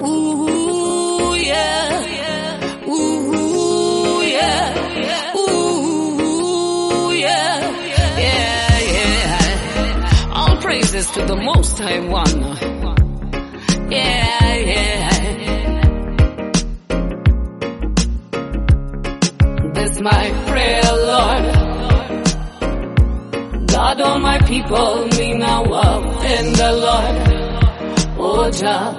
Ooh, yeah. Ooh, yeah. Ooh, yeah. Yeah, yeah. All praises to the Most High One. Yeah, yeah. This my prayer, Lord. God, all my people, me now up in the Lord. Oh, Jah.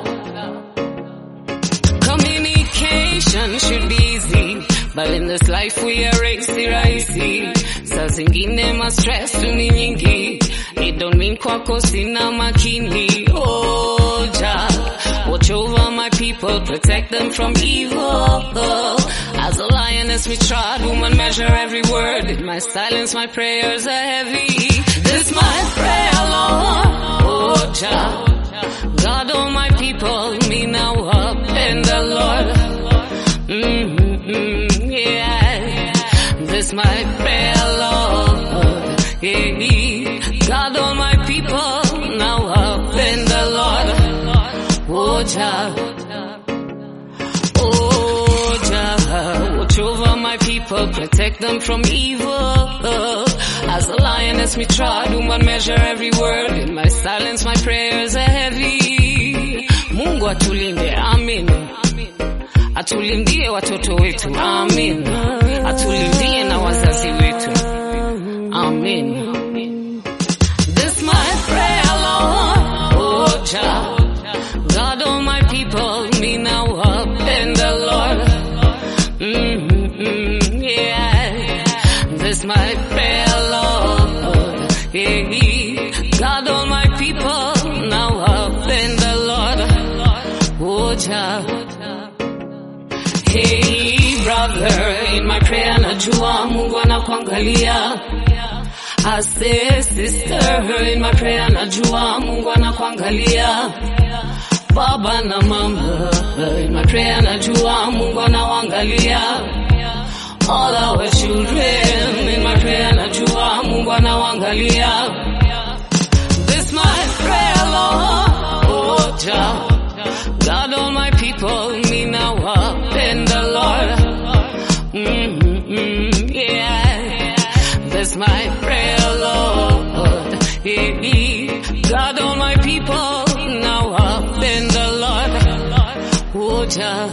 Communication should be easy, but in this life we are racy. Saa zingine ma stress tu ni nyingi, it don't mean kwako sina makini. Oh, Jah, watch over my people, protect them from evil. As a lioness we trod, woman measure every word. In my silence my prayers are heavy. This my prayer, Lord. Oh, Jah. God, all my people, me now up in the Lord. Yeah. This my prayer, Lord. Yeah. God, all my people, now up in the Lord. Oh, Jah. Oh, Jah. Watch over my people, protect them from evil. As a lioness me trod, woman measure every word. In my silence my prayers are heavy. Mungu atulinde, amin. Atulindie watoto wetu, amin. Atulindie na wazazi wetu, amin. This my prayer, Lord. Oh, Jah. God, all my people, me now up in the Lord. Yeah. This my prayer, Lord. Yeah. God, all my people, now up in the Lord. Oh, Jah. Hey, brother, in my prayer najua Mungu anakuangalia. I say, sister, in my prayer najua Mungu anakuangalia. Baba na mama, in my prayer najua Mungu anawaangalia. All our children, in my prayer najua Mungu anawaangalia. This my prayer, Lord. Oh, Jah. God, all my people, me now up in the Lord. Yeah. This my prayer, Lord. Yeah. God, all my people, now up in the Lord. Oh, Jah.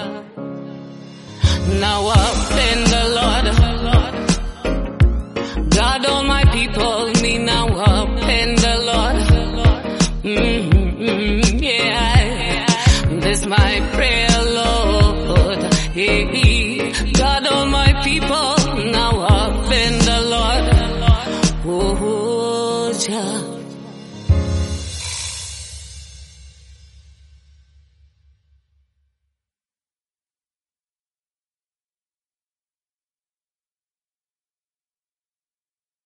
Now up in the Lord. God, all my people, me now up in the Lord. Yeah. This my prayer, Lord. Hey, God, all my people, now up in the Lord. Oh, Jah.